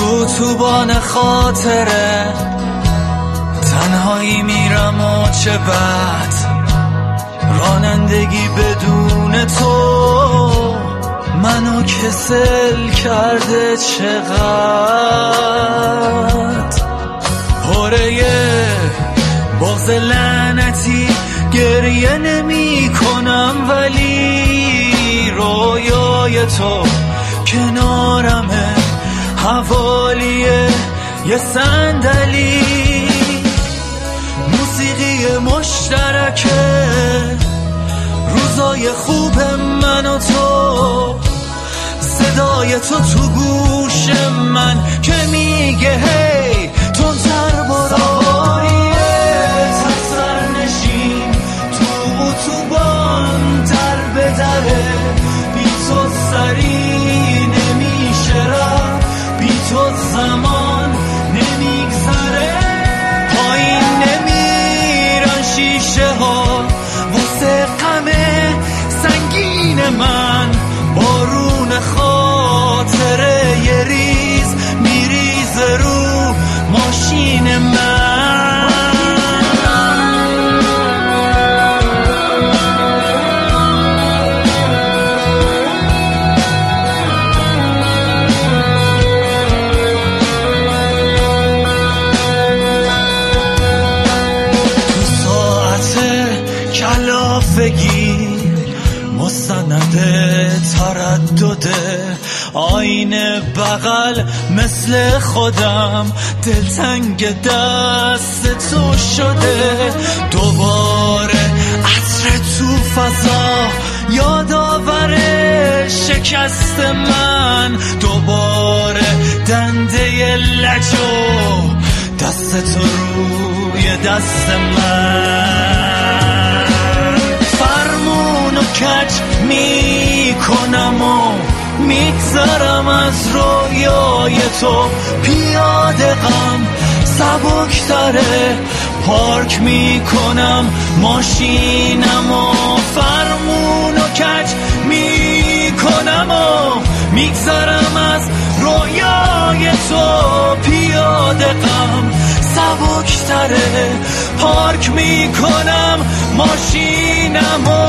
اتوبان خاطره تنهایی میرم و چه بد رانندگی بدون تو منو کسل کرده چقدر پره بغض لعنتی گریه نمی کنم ولی رویای تو کنارمه حوالی یه صندلی موسیقی مشترکه روزای خوب من و تو صدای تو گوش من که میگه هی تندتر برو سفر نشین تو اتوبان در به دره بی تو سری نمیشه رفت بی تو زمان نمیگذره پایین نمیرن شیشه ها واسه غم سنگین من بارون خاطره یه ریز میریزه رو ماشین من تو ساعت کلافگی مستنده تردده آینه بغل مثل خودم دلتنگ دست تو شده دوباره عطر تو فضا یادآور شکست من دوباره دنده لجو دست تو روی دست من فرمونو کج میکنم و میگذرم از رویای تو پیاده غم سبکتره پارک میکنم ماشینم و فرمونو کج میکنم و میگذرم از رویای تو پیاده غم سبکتره پارک میکنم ماشینم و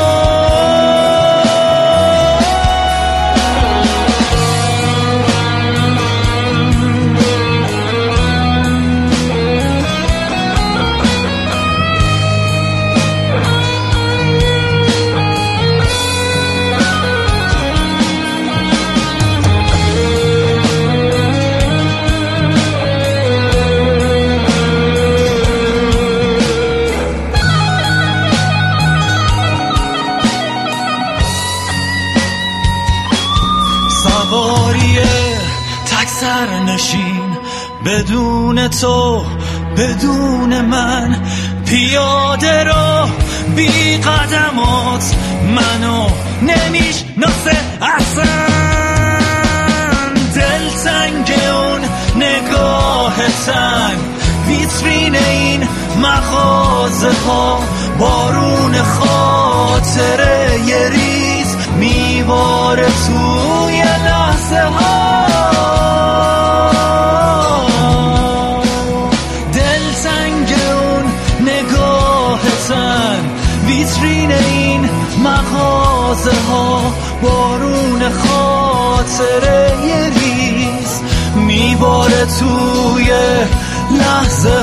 سواری تکسر نشین بدون تو بدون من پیاده رو بی قدمات منو نمیشناسه اصلا دلتنگ اون نگاه تن ویترین این مغازه ها بارون خاطره یه ریز میباره توی لحظه ها دلتنگ اون نگاه تن ویترین این مغازه ها بارون خاطره یه ریز میباره توی لحظه